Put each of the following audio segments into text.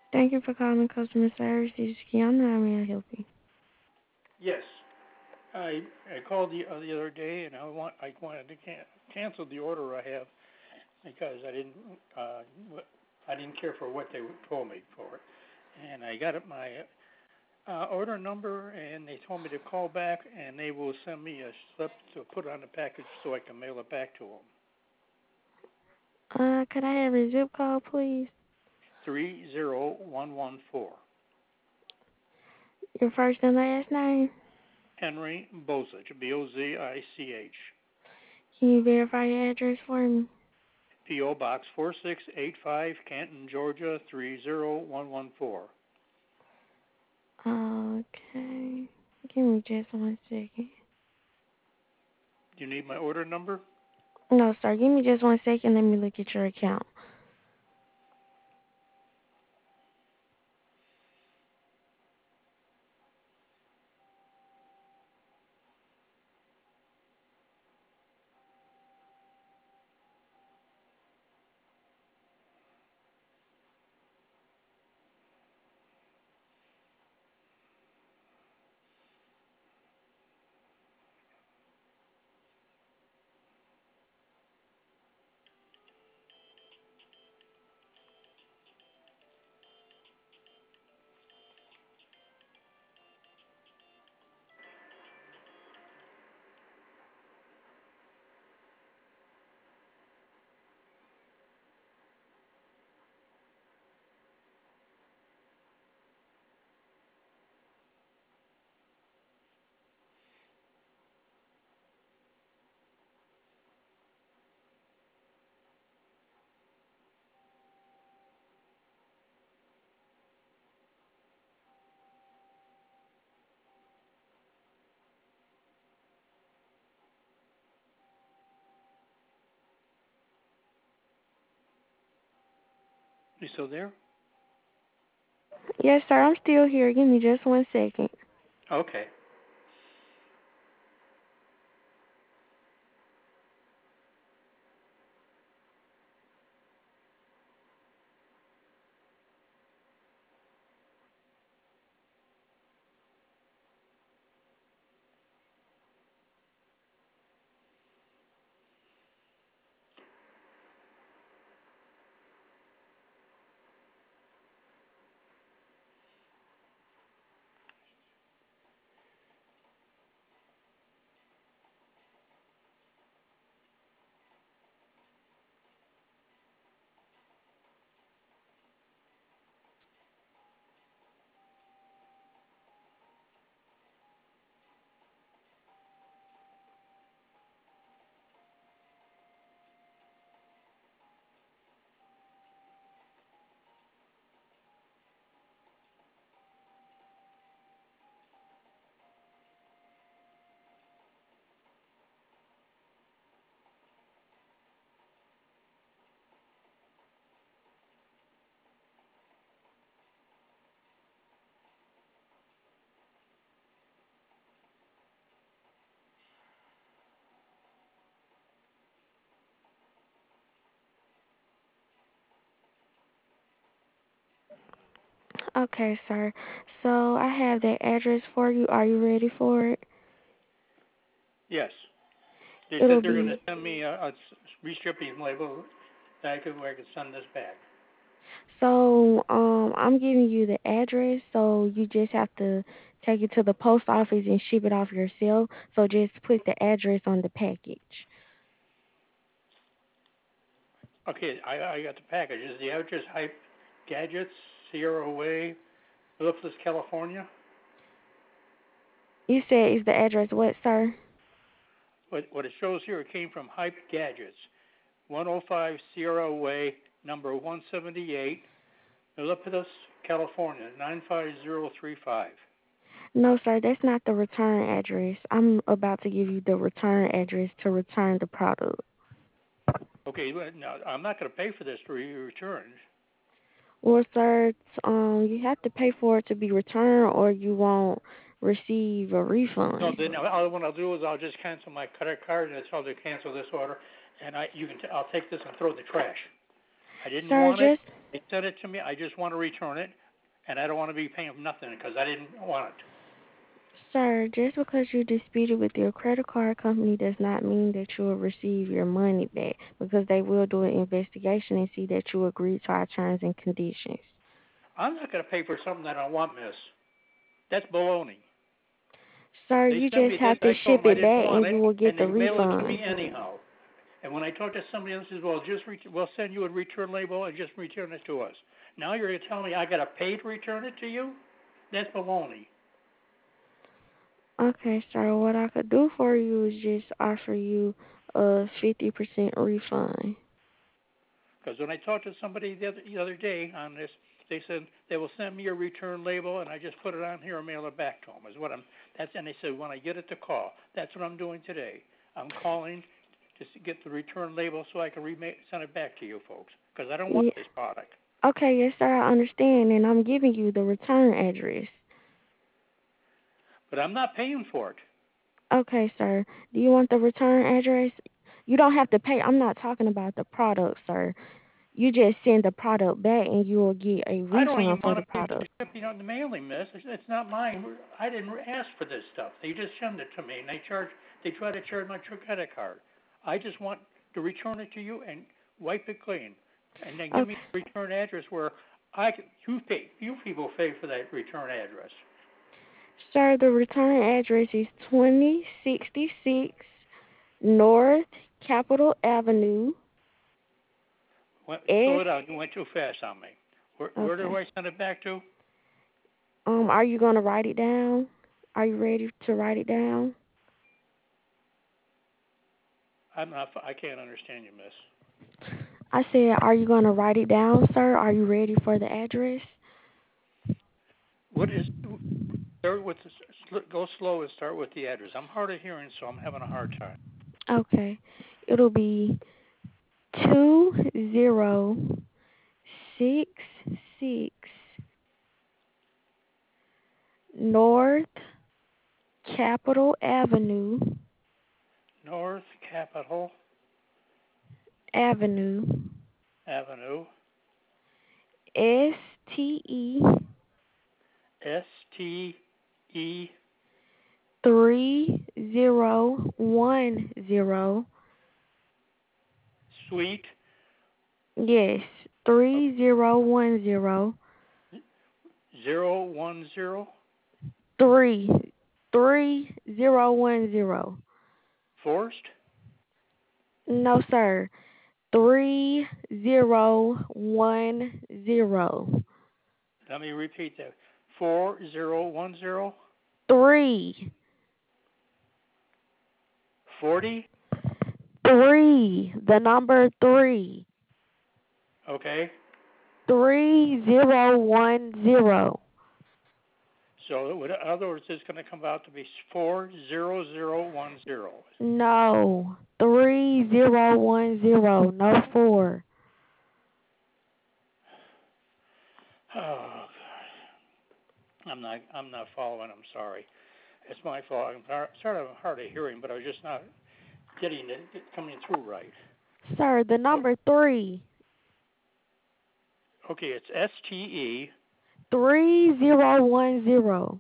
Thank you for calling customer service. This is Kiana. How may I help you? Yes, I called the other day and I wanted to cancel the order I have because uh I didn't care for what they told me for it, and I got my order number and they told me to call back and they will send me a slip to put on the package so I can mail it back to them. Could I have your zip code, please? 30114. Your first and last name? Henry Bozich, Bozich. Can you verify your address for me? P.O. Box 4685, Canton, Georgia 30114. Okay. Give me just 1 second. Do you need my order number? No, sir. Give me just 1 second. Let me look at your account. You still there? Yes, sir. I'm still here. Give me just 1 second. Okay. Okay, sir. So I have that address for you. Are you ready for it? Yes. They said It'll they're going to be send me a reshipping label that where I can send this back. I'm giving you the address, so you just have to take it to the post office and ship it off yourself. So just put the address on the package. Okay, I got the package. Is the address Hype Gadgets, Sierra Way, Milford, California? You said is the address what, sir? What it shows here, it came from Hype Gadgets, 105 Sierra Way, number 178, Milpitas, California, 95035. No, sir, that's not the return address. I'm about to give you the return address to return the product. Okay, well, now I'm not going to pay for this to be returned. Well, sir, you have to pay for it to be returned, or you won't receive a No, refund. then what I'll do is I'll just cancel my credit card and tell them to cancel this order, and I'll take this and throw it in the trash. I didn't Sir, want it. just They sent it to me. I just want to return it, and I don't want to be paying nothing because I didn't want it. Sir, just because you disputed with your credit card company does not mean that you will receive your money back because they will do an investigation and see that you agreed to our terms and conditions. I'm not going to pay for something that I don't want, miss. That's baloney. Sir, They you sent just me this. have to I told ship them I it didn't back want and it, you will get and the they mailed it to me refund. anyhow. And when I talked to somebody else, says, "Well, we'll send you a return label and just return it to us." Now you're going to tell me I got to pay to return it to you? That's baloney. Okay, sir, what I could do for you is just offer you a 50% refund. Because when I talked to somebody the other day on this, they said they will send me a return label, and I just put it on here and mail it back to them. Is what I'm. That's and they said when I get it to call. That's what I'm doing today. I'm calling to get the return label so I can send it back to you folks. Because I don't want Yeah. this product. Okay, yes, sir, I understand, and I'm giving you the return address. But I'm not paying for it. Okay, sir. Do you want the return address? You don't have to pay. I'm not talking about the product, sir. You just send the product back and you will get a I don't refund even for want the to pay for the product. shipping on the mailing, miss. It's not mine. I didn't ask for this stuff. They just send it to me, and they try to charge my credit card. I just want to return it to you and wipe it clean, and then give me Okay. a return address where you people pay for that return address. Sir, the return address is 2066 North Capitol Avenue, Slow S. it down. You went too fast on me. Where do Okay. I send it back to? Are you gonna write it down? Are you ready to write it down? I'm not. I can't understand you, miss. I said, are you gonna write it down, sir? Are you ready for the address? What is start with go slow and start with the address. I'm hard of hearing, so I'm having a hard time. Okay. It'll be 2066 North Capitol Avenue, North Capitol Avenue, Avenue, STE STE 3010. Suite. Yes, Okay, 3010. 010 Three 3010. Forest. No, sir. 3010. Let me repeat that. 4010 Three. 40. Three. The number three. Okay. 3010. So in other words, it's going to come out to be 40010. No. 3010. No four. Oh, I'm not following. I'm sorry. It's my fault. I'm sort of hard of hearing, but I was just not getting it coming through right. Sir, the Oh, number three. okay, it's STE 3010.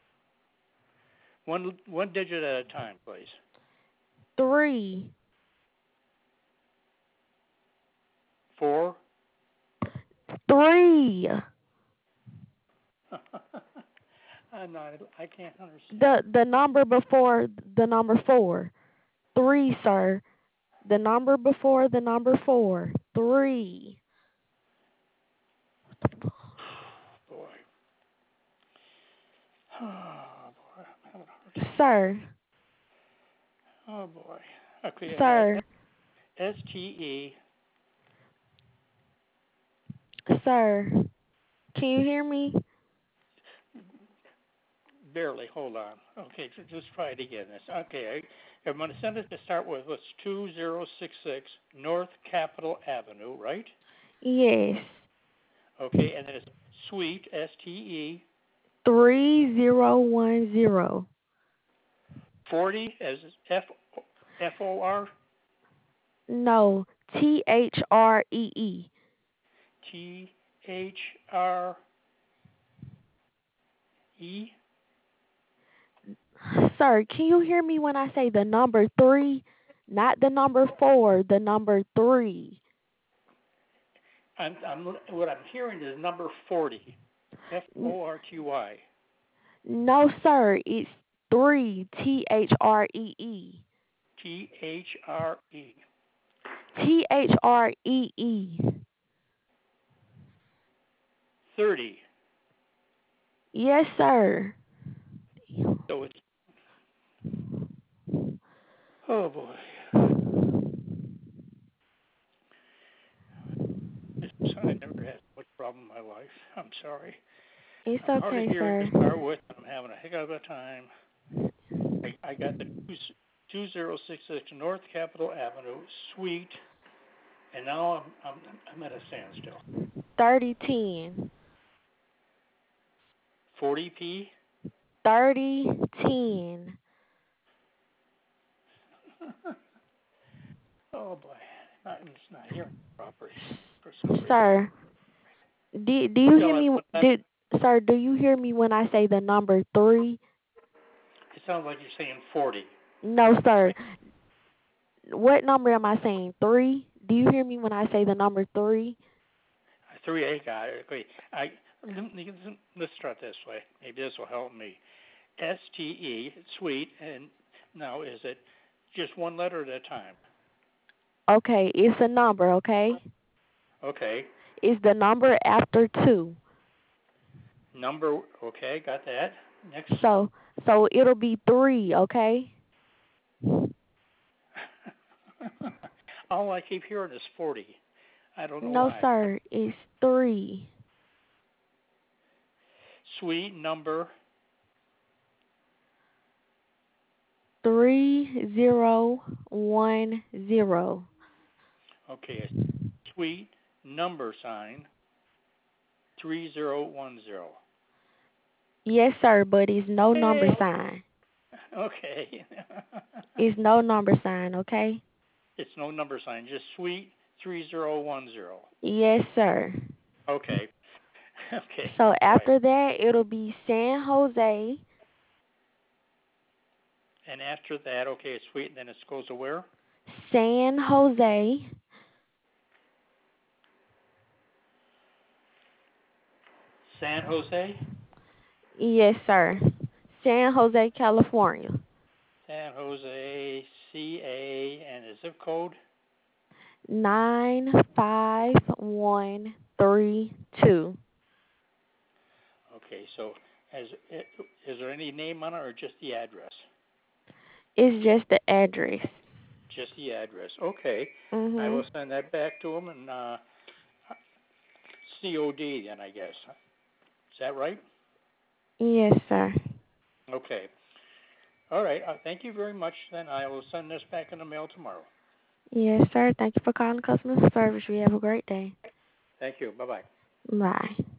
one digit at a time, please. Three. Four. Three. I'm not. I can't understand. The number before the number four. Three, sir. The number before the number four. Three. Boy. Oh boy. I'm having a hard time. Sir. Oh boy. Okay, I got Sir. STE. Sir. Can you hear me? Barely. Hold on. Okay, just try it again. Okay. I'm going to send it to start with. It's 2066 North Capitol Avenue, right? Yes. Okay, and then it's Suite STE 3010. 40 as FOR No. THREE. E. Sir, can you hear me when I say the number 3? Not the number 4, the number 3. What I'm hearing is number 40. FORTY. No, sir, it's 3, THREE. THRE. THREE. 30. Yes, sir. So it's, oh boy. I never had so much problem in my life. I'm sorry. It's I'm hard of okay, hearing to sir. start with. I'm having a heck of a time. I got the 2066 North Capitol Avenue Suite, and now I'm at a standstill. 3010. 40p. 3010. Oh boy, it's not hearing properly for some reason. Sir, do you Tell hear it me? what that. Sir, do you hear me when I say the number 3? It sounds like you're saying 40. No, sir. What number am I saying? 3? Do you hear me when I say the number 3? 3A got it. Okay. Let's start this way. Maybe this will help me. STE, suite, and now is it just one letter at a time? Okay, it's a number, okay? Okay. It's the number after 2. Number, okay, got that. Next. So it'll be 3, okay? All I keep hearing is 40. I don't know No, why. sir, it's 3. Suite number 3010. okay, suite number sign 3010. Yes, sir, but it's no number Hey. sign. Okay. It's no number sign, okay? It's no number sign, just suite 3010. Yes, sir. Okay. Okay. So All right. after that, it'll be San Jose, And after that, okay, it's suite, and then it goes to where? San Jose, San Jose? yes, sir. San Jose, California. San Jose, CA, and the zip code? 95132. Okay, so is there any name on it or just the address? It's just the address. Just the address. Okay. I will Mhm. send that back to them and COD then, I guess. Is that right? Yes, sir. Okay. All right. Thank you very much. Then I will send this back in the mail tomorrow. Yes, sir. Thank you for calling customer service. You have a great day. Thank you. Bye-bye. Bye.